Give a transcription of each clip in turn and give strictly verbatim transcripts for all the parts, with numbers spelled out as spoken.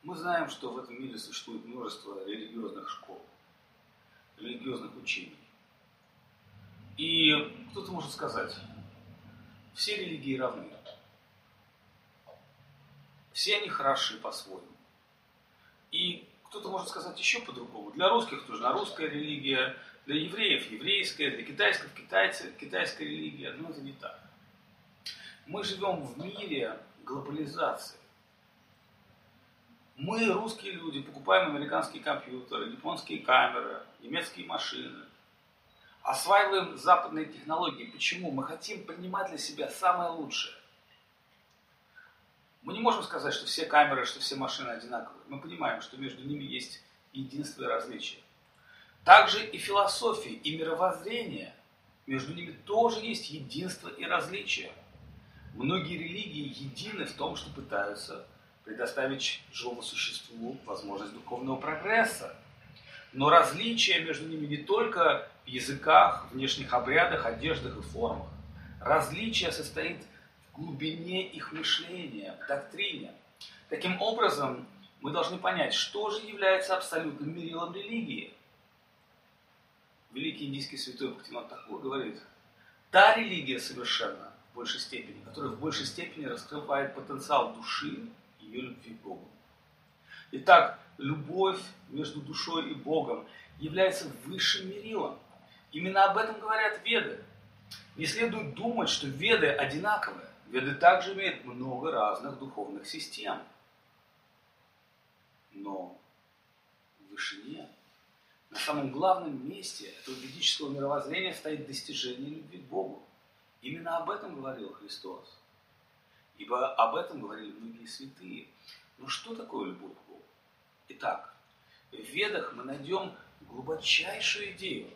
Мы знаем, что в этом мире существует множество религиозных школ, религиозных учений. И кто-то может сказать, все религии равны. Все они хороши по-своему. И кто-то может сказать еще по-другому. Для русских нужна русская религия, для евреев еврейская, для китайцев китайцы, китайская религия. Но это не так. Мы живем в мире глобализации. Мы, русские люди, покупаем американские компьютеры, японские камеры, немецкие машины. Осваиваем западные технологии. Почему? Мы хотим принимать для себя самое лучшее. Мы не можем сказать, что все камеры, что все машины одинаковые. Мы понимаем, что между ними есть единство и различие. Также и философия, и мировоззрение, между ними тоже есть единство и различие. Многие религии едины в том, что пытаются предоставить живому существу возможность духовного прогресса. Но различие между ними не только в языках, внешних обрядах, одеждах и формах. Различие состоит в глубине их мышления, в доктрине. Таким образом, мы должны понять, что же является абсолютным мерилом религии. Великий индийский святой Бхактивинода Тхакур говорит, та религия совершенно в большей степени, которая в большей степени раскрывает потенциал души и ее любви к Богу. Итак, любовь между душой и Богом является высшим мерилом. Именно об этом говорят Веды. Не следует думать, что Веды одинаковые. Веды также имеют много разных духовных систем. Но в вышине, на самом главном месте этого ведического мировоззрения стоит достижение любви к Богу. Именно об этом говорил Христос. Ибо об этом говорили многие святые. Но что такое любовь к Богу? Итак, в Ведах мы найдем глубочайшую идею.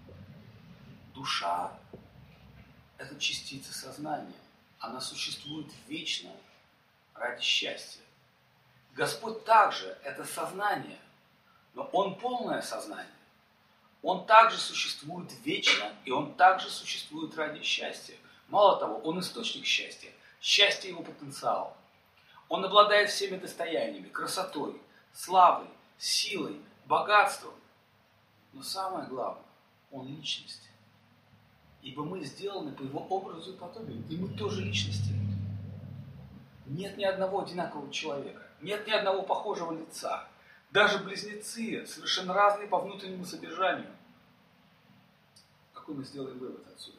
Душа – это частица сознания. Она существует вечно ради счастья. Господь также – это сознание, но Он полное сознание. Он также существует вечно, и Он также существует ради счастья. Мало того, Он источник счастья. Счастье – Его потенциал. Он обладает всеми достояниями, красотой, славой, силой, богатством. Но самое главное, Он личность. Ибо мы сделаны по Его образу и подобию. И мы тоже личности. Нет ни одного одинакового человека. Нет ни одного похожего лица. Даже близнецы совершенно разные по внутреннему содержанию. Какой мы сделаем вывод отсюда?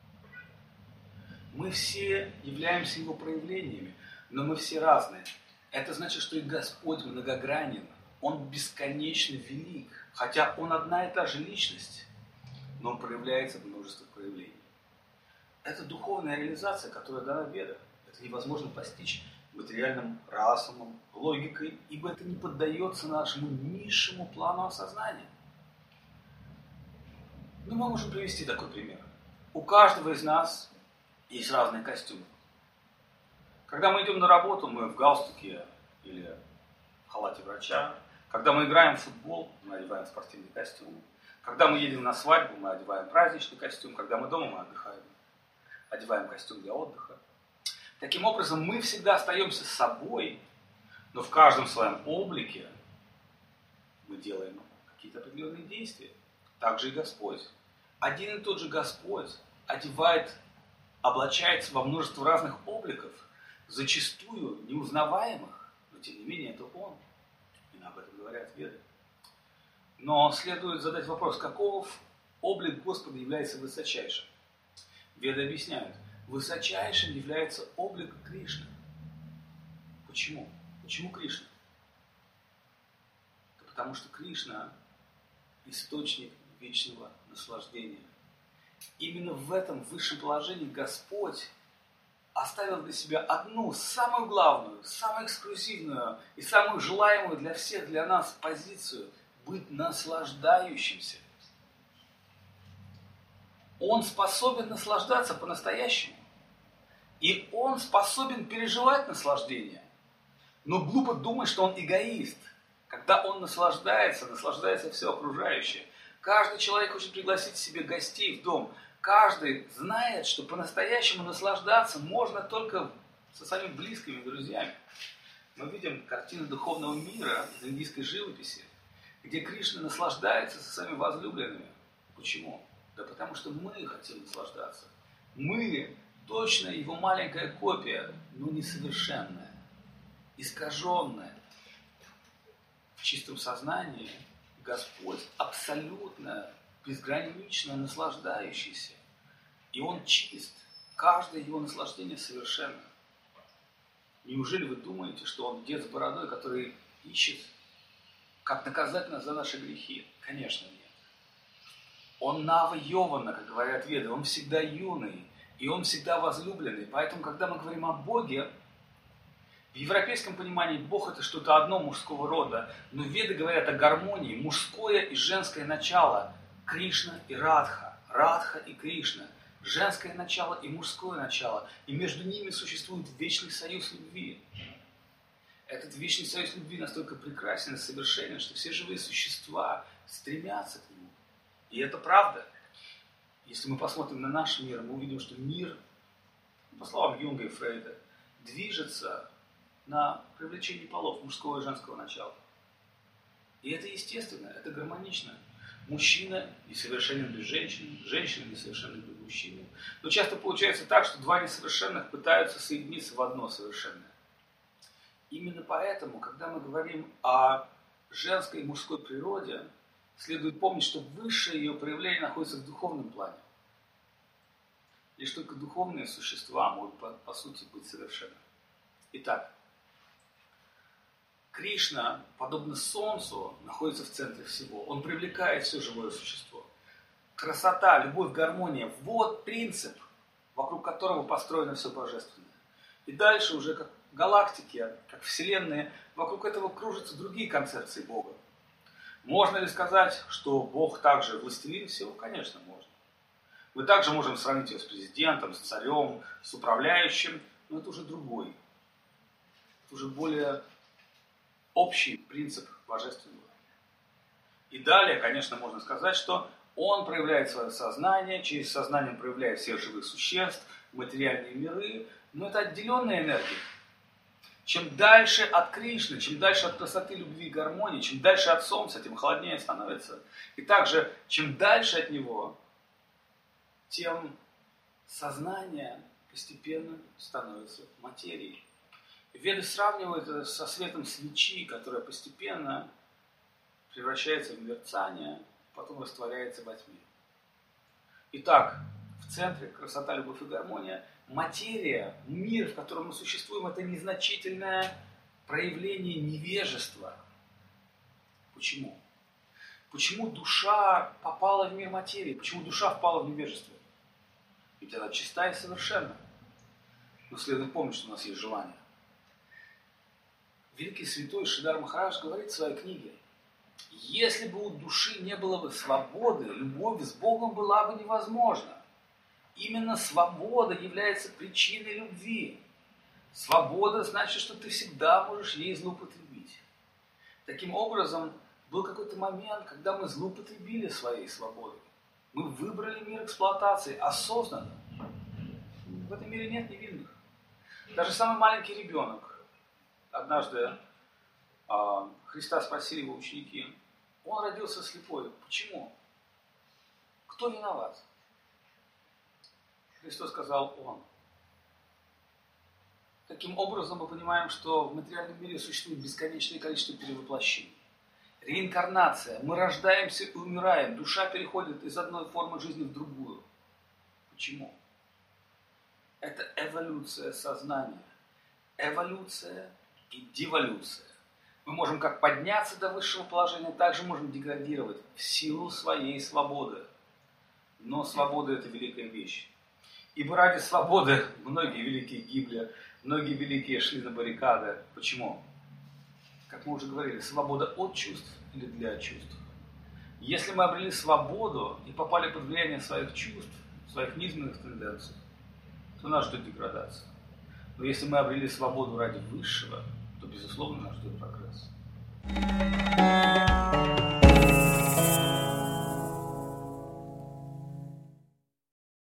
Мы все являемся Его проявлениями, но мы все разные. Это значит, что и Господь многогранен. Он бесконечно велик. Хотя Он одна и та же личность, но Он проявляется в множестве проявлений. Это духовная реализация, которая дана в Ведах. Это невозможно постичь материальным разумом, логикой, ибо это не поддается нашему низшему плану осознания. Ну, мы можем привести такой пример. У каждого из нас есть разные костюмы. Когда мы идем на работу, мы в галстуке или в халате врача. Когда мы играем в футбол, мы одеваем спортивный костюм. Когда мы едем на свадьбу, мы одеваем праздничный костюм. Когда мы дома, мы отдыхаем, одеваем костюм для отдыха. Таким образом, мы всегда остаемся с собой, но в каждом своем облике мы делаем какие-то определенные действия. Так же и Господь. Один и тот же Господь одевает, облачается во множество разных обликов, зачастую неузнаваемых, но тем не менее это Он. Именно об этом говорят Веды. Но следует задать вопрос, каков облик Господа является высочайшим? Веды объясняют, высочайшим является облик Кришны. Почему? Почему Кришна? Это потому что Кришна – источник вечного наслаждения. Именно в этом высшем положении Господь оставил для себя одну, самую главную, самую эксклюзивную и самую желаемую для всех, для нас позицию – быть наслаждающимся. Он способен наслаждаться по-настоящему. И Он способен переживать наслаждение. Но глупо думать, что Он эгоист. Когда Он наслаждается, наслаждается все окружающее. Каждый человек хочет пригласить себе гостей в дом. Каждый знает, что по-настоящему наслаждаться можно только со своими близкими друзьями. мы видим картины духовного мира из индийской живописи, где Кришна наслаждается со своими возлюбленными. Почему? Да потому что мы хотим наслаждаться. Мы точно его маленькая копия, но несовершенная, искаженная. В чистом сознании Господь абсолютно, безгранично наслаждающийся. И Он чист. Каждое его наслаждение совершенно. Неужели вы думаете, что Он дед с бородой, который ищет, как наказать нас за наши грехи? Конечно, нет. Он Нава Йована, как говорят веды, Он всегда юный, и Он всегда возлюбленный. Поэтому, когда мы говорим о Боге, в европейском понимании Бог это что-то одно мужского рода, но веды говорят о гармонии, мужское и женское начало, Кришна и Радха, Радха и Кришна, женское начало и мужское начало, и между ними существует вечный союз любви. Этот вечный союз любви настолько прекрасен и совершенен, что все живые существа стремятся к нему. И это правда. Если мы посмотрим на наш мир, мы увидим, что мир, по словам Юнга и Фрейда, движется на привлечении полов мужского и женского начала. И это естественно, это гармонично. Мужчина несовершенен без женщины, женщина несовершенна без мужчины. Но часто получается так, что два несовершенных пытаются соединиться в одно совершенное. Именно поэтому, когда мы говорим о женской и мужской природе, следует помнить, что высшее ее проявление находится в духовном плане. Лишь только духовные существа могут, по, по сути, быть совершенны. Итак, Кришна, подобно Солнцу, находится в центре всего. Он привлекает все живое существо. Красота, любовь, гармония – вот принцип, вокруг которого построено все божественное. И дальше уже как галактики, как вселенные, вокруг этого кружатся другие концепции Бога. Можно ли сказать, что Бог также властелин всего? Конечно, можно. Мы также можем сравнить его с президентом, с царем, с управляющим, но это уже другой. Это уже более общий принцип божественного. И далее, конечно, можно сказать, что он проявляет свое сознание, через сознание он проявляет всех живых существ, материальные миры, но это отделенная энергия. Чем дальше от Кришны, чем дальше от красоты, любви и гармонии, чем дальше от Солнца, тем холоднее становится. И также, чем дальше от него, тем сознание постепенно становится материей. Веды сравнивают это со светом свечи, которая постепенно превращается в мерцание, потом растворяется во тьме. Итак, в центре красота, любовь и гармония. Материя, мир, в котором мы существуем, это незначительное проявление невежества. Почему? Почему душа попала в мир материи? Почему душа впала в невежество? Ведь она чиста и совершенна. Но следует помнить, что у нас есть желание. Великий святой Шридар Махарадж говорит в своей книге: если бы у души не было бы свободы, любовь с Богом была бы невозможна. Именно свобода является причиной любви. Свобода значит, что ты всегда можешь ей злоупотребить. Таким образом, был какой-то момент, когда мы злоупотребили своей свободой. Мы выбрали мир эксплуатации осознанно. В этом мире нет невинных. Даже самый маленький ребенок. Однажды э, Христа спросили его ученики: он родился слепой. Почему? Кто виноват? Христос сказал: он. Таким образом, мы понимаем, что в материальном мире существует бесконечное количество перевоплощений. Реинкарнация. Мы рождаемся и умираем. Душа переходит из одной формы жизни в другую. Почему? Это эволюция сознания. Эволюция и деволюция. Мы можем как подняться до высшего положения, так же можем деградировать в силу своей свободы. Но свобода – это великая вещь. Ибо ради свободы многие великие гибли, многие великие шли на баррикады. Почему? Как мы уже говорили, свобода от чувств или для чувств. Если мы обрели свободу и попали под влияние своих чувств, своих низменных тенденций, то нас ждет деградация. Но если мы обрели свободу ради высшего, то, безусловно, нас ждет прогресс.